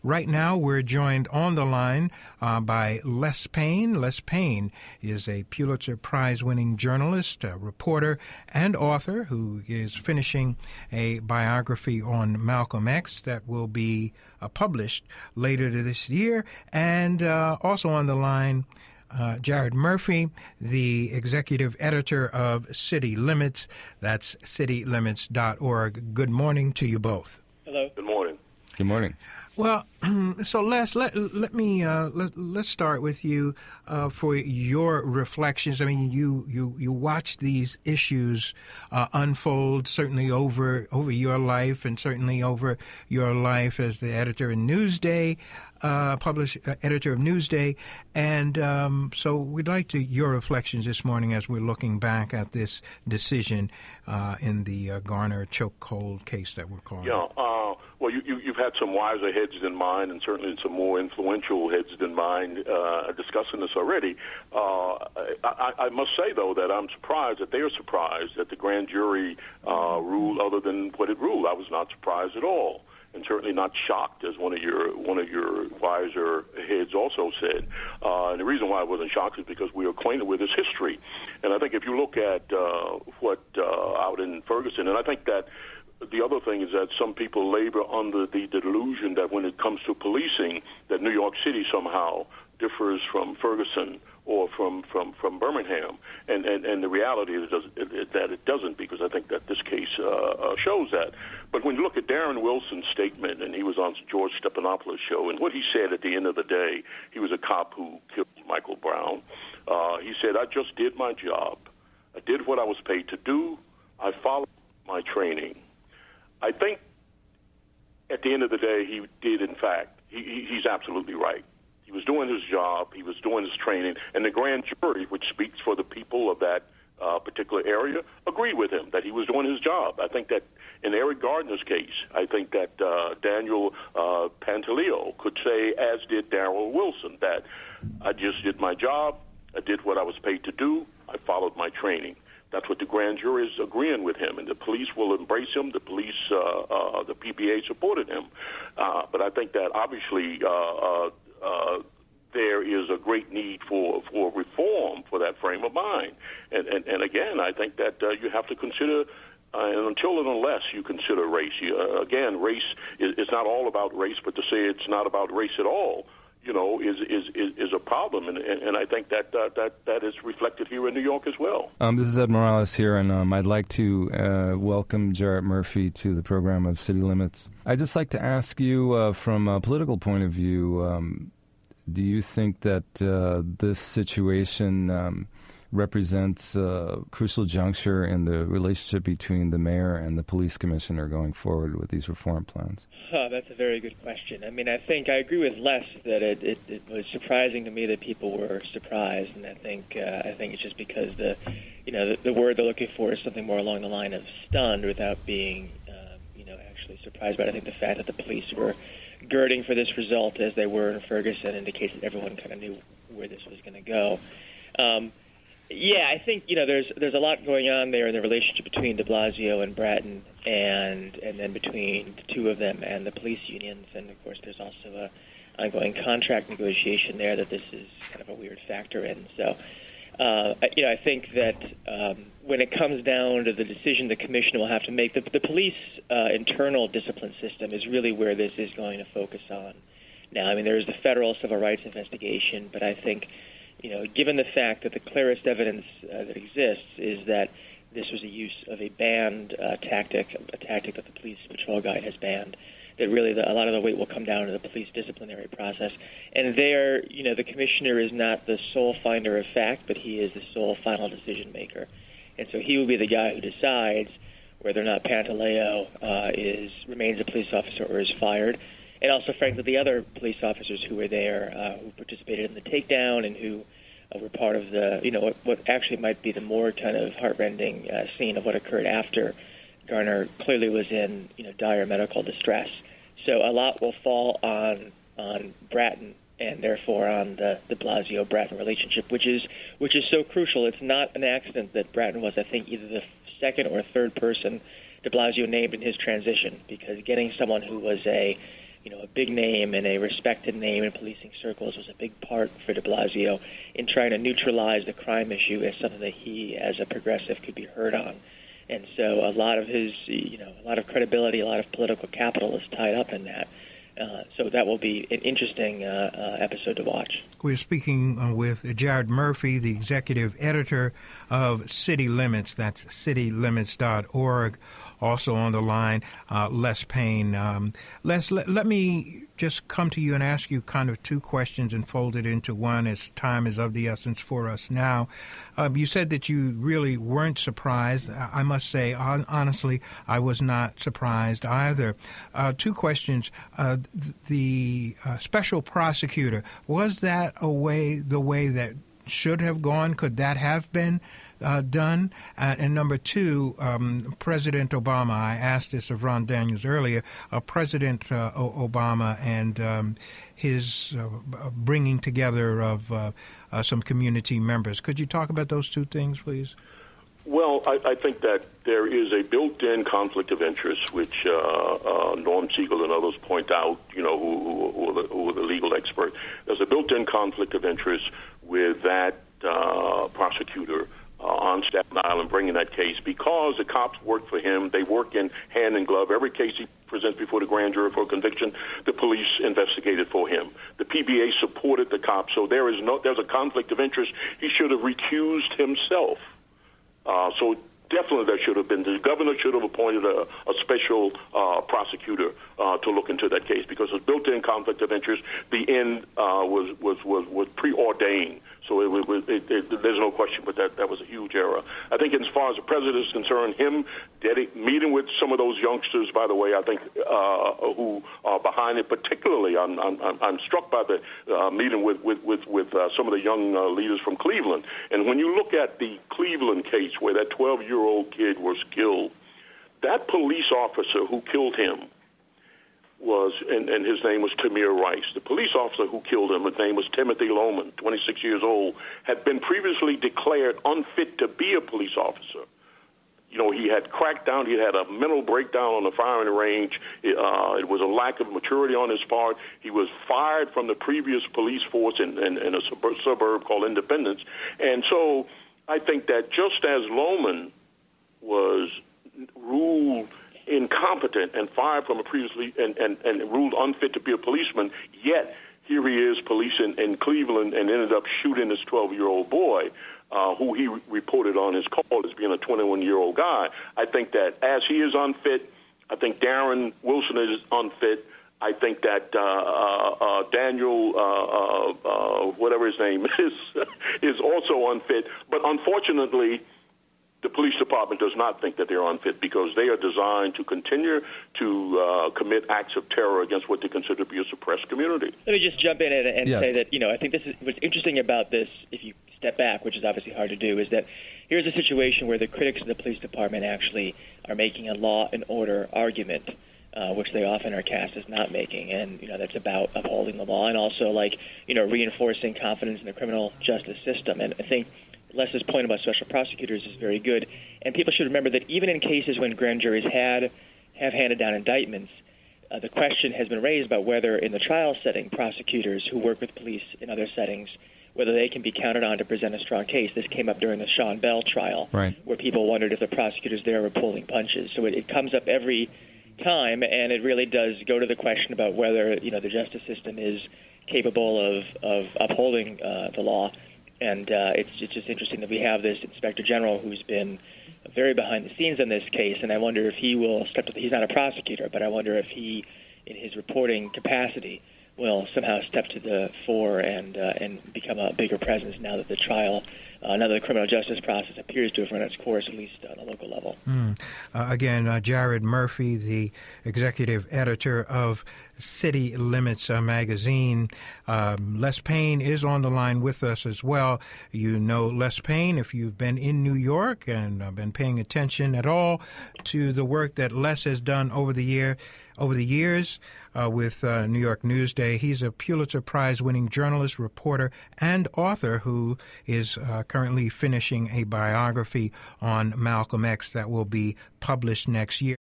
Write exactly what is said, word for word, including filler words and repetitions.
Right now, we're joined on the line uh, by Les Payne. Les Payne is a Pulitzer Prize-winning journalist, a reporter, and author who is finishing a biography on Malcolm X that will be uh, published later this year. And uh, also on the line, Uh, Jared Murphy, the executive editor of City Limits. That's city limits dot org. Good morning to you both. Hello. Good morning. Good morning. Well, so Les, let let me uh, let let's start with you uh, for your reflections. I mean, you you you watched these issues uh, unfold certainly over over your life, and certainly over your life as the editor in Newsday. Uh, published uh, editor of Newsday, and um, so we'd like to your reflections this morning as we're looking back at this decision uh, in the uh, Garner chokehold case that we're calling. Yeah, uh, well, you, you, you've had some wiser heads than mine, and certainly some more influential heads than mine uh, discussing this already. Uh, I, I must say, though, that I'm surprised that they are surprised that the grand jury uh, ruled other than what it ruled. I was not surprised at all. And certainly not shocked, as one of your one of your wiser heads also said. Uh, and the reason why I wasn't shocked is because we are acquainted with his history. And I think if you look at uh, what uh, out in Ferguson, and I think that the other thing is that some people labor under the delusion that when it comes to policing, that New York City somehow differs from Ferguson or from, from, from Birmingham. And, and, and the reality is that it doesn't, because I think that this case uh, uh, shows that. But when you look at Darren Wilson's statement, and he was on George Stephanopoulos' show, and what he said at the end of the day, he was a cop who killed Michael Brown. Uh, he said, I just did my job. I did what I was paid to do. I followed my training. I think at the end of the day, he did, in fact, he, he, he's absolutely right. He was doing his job. He was doing his training. And the grand jury, which speaks for the people of that uh, particular area, agreed with him that he was doing his job. I think that in Eric Gardner's case, I think that uh, Daniel uh, Pantaleo could say, as did Darrell Wilson, that I just did my job. I did what I was paid to do. I followed my training. That's what the grand jury is agreeing with him, and the police will embrace him. The police, uh, uh, the P B A supported him. Uh, but I think that obviously uh, uh, uh, there is a great need for, for reform for that frame of mind. And, and, and again, I think that uh, you have to consider, uh, and until and unless you consider race, you, uh, again, race is, is not all about race, but to say it's not about race at all, you know, is is, is, is a problem, and, and, and I think that, uh, that that is reflected here in New York as well. Um, this is Ed Morales here, and um, I'd like to uh, welcome Jarrett Murphy to the program of City Limits. I'd just like to ask you, uh, from a political point of view, um, do you think that uh, this situation um, represents a crucial juncture in the relationship between the mayor and the police commissioner going forward with these reform plans? Oh, that's a very good question. I mean, I think I agree with Les that it, it, it was surprising to me that people were surprised, and I think uh, I think it's just because the, you know, the, the word they're looking for is something more along the line of stunned, without being, uh, you know, actually surprised. But I think the fact that the police were girding for this result as they were in Ferguson indicates that everyone kind of knew where this was going to go. Um, Yeah, I think, you know, there's there's a lot going on there in the relationship between de Blasio and Bratton, and and then between the two of them and the police unions. And, of course, there's also a ongoing contract negotiation there that this is kind of a weird factor in. So, uh, you know, I think that um, when it comes down to the decision the commission will have to make, the, the police uh, internal discipline system is really where this is going to focus on. Now, I mean, there's the federal civil rights investigation, but I think, you know, given the fact that the clearest evidence uh, that exists is that this was a use of a banned uh, tactic, a tactic that the police patrol guide has banned, that really the, a lot of the weight will come down to the police disciplinary process. And there, you know, the commissioner is not the sole finder of fact, but he is the sole final decision maker. And so he will be the guy who decides whether or not Pantaleo uh, is remains a police officer or is fired. And also, frankly, the other police officers who were there, uh, who participated in the takedown and who uh, were part of the, you know, what, what actually might be the more kind of heartrending uh, scene of what occurred after Garner clearly was in, you know, dire medical distress. So a lot will fall on on Bratton and therefore on the de Blasio-Bratton relationship, which is which is so crucial. It's not an accident that Bratton was, I think, either the second or third person de Blasio named in his transition, because getting someone who was a you know, a big name and a respected name in policing circles was a big part for de Blasio in trying to neutralize the crime issue as something that he, as a progressive, could be heard on. And so a lot of his, you know, a lot of credibility, a lot of political capital is tied up in that. Uh, so that will be an interesting uh, uh, episode to watch. We're speaking with Jared Murphy, the executive editor of City Limits. That's city limits dot org. Also on the line, uh, Les Payne. Um, Les, let, let me just come to you and ask you kind of two questions and fold it into one, as time is of the essence for us now. Um, you said that you really weren't surprised. I must say, on, honestly, I was not surprised either. Uh, two questions. Uh, th- the uh, special prosecutor, was that a way, the way that should have gone? Could that have been uh, done? Uh, and number two, um, President Obama, I asked this of Ron Daniels earlier, uh, President uh, o- Obama and um, his uh, bringing together of uh, uh, some community members. Could you talk about those two things, please? Well, I, I think that there is a built-in conflict of interest, which uh, uh, Norm Siegel and others point out, you know, who, who, are the, who are the legal expert. There's a built-in conflict of interest with that uh, prosecutor uh, on Staten Island bringing that case, because the cops work for him. They work in hand in glove. Every case he presents before the grand jury for conviction, the police investigated for him. The P B A supported the cops, so there is no there's a conflict of interest. He should have recused himself. Uh, so definitely there should have been, the governor should have appointed a, a special uh, prosecutor uh, to look into that case, because it's built-in conflict of interest. The end uh, was, was, was, was preordained. So it, it, it, it, there's no question, but that, that was a huge error. I think as far as the president is concerned, him dedi- meeting with some of those youngsters, by the way, I think, uh, who are behind it, particularly I'm, I'm, I'm struck by the uh, meeting with, with, with, with uh, some of the young uh, leaders from Cleveland. And when you look at the Cleveland case where that twelve-year-old kid was killed, that police officer who killed him was, and, and his name was Tamir Rice. The police officer who killed him, his name was Timothy Lohman, twenty-six years old, had been previously declared unfit to be a police officer. You know, he had cracked down, he had a mental breakdown on the firing range. Uh, it was a lack of maturity on his part. He was fired from the previous police force in, in, in a suburb, suburb called Independence. And so I think that just as Lohman was ruled incompetent and fired from a previously and, and, and ruled unfit to be a policeman, yet here he is, police in, in Cleveland, and ended up shooting this twelve-year-old boy, uh, who he re- reported on his call as being a twenty-one-year-old guy. I think that as he is unfit, I think Darren Wilson is unfit. I think that uh, uh, uh, Daniel, uh, uh, uh, whatever his name is, is also unfit. But unfortunately, the police department does not think that they're unfit, because they are designed to continue to uh, commit acts of terror against what they consider to be a suppressed community. Let me just jump in and, and yes. say that, you know, I think this is what's interesting about this, if you step back, which is obviously hard to do, is that here's a situation where the critics of the police department actually are making a law and order argument, uh, which they often are cast as not making. And, you know, that's about upholding the law and also, like, you know, reinforcing confidence in the criminal justice system. And I think Les's point about special prosecutors is very good, and people should remember that even in cases when grand juries had have handed down indictments, uh, the question has been raised about whether in the trial setting prosecutors who work with police in other settings, whether they can be counted on to present a strong case. This came up during the Sean Bell trial, right, where people wondered if the prosecutors there were pulling punches. So it, it comes up every time, and it really does go to the question about whether, you know, the justice system is capable of, of upholding uh, the law. And uh, it's, it's just interesting that we have this Inspector General who's been very behind the scenes in this case, and I wonder if he will step to the, he's not a prosecutor, but I wonder if he, in his reporting capacity, will somehow step to the fore and uh, and become a bigger presence now that the trial, uh, now that the criminal justice process appears to have run its course, at least on a local level. Mm. Uh, again, uh, Jared Murphy, the executive editor of City Limits uh, magazine. Um, Les Payne is on the line with us as well. You know Les Payne if you've been in New York and uh, been paying attention at all to the work that Les has done over the year, over the years uh, with uh, New York Newsday. He's a Pulitzer Prize-winning journalist, reporter, and author who is uh, currently finishing a biography on Malcolm X that will be published next year.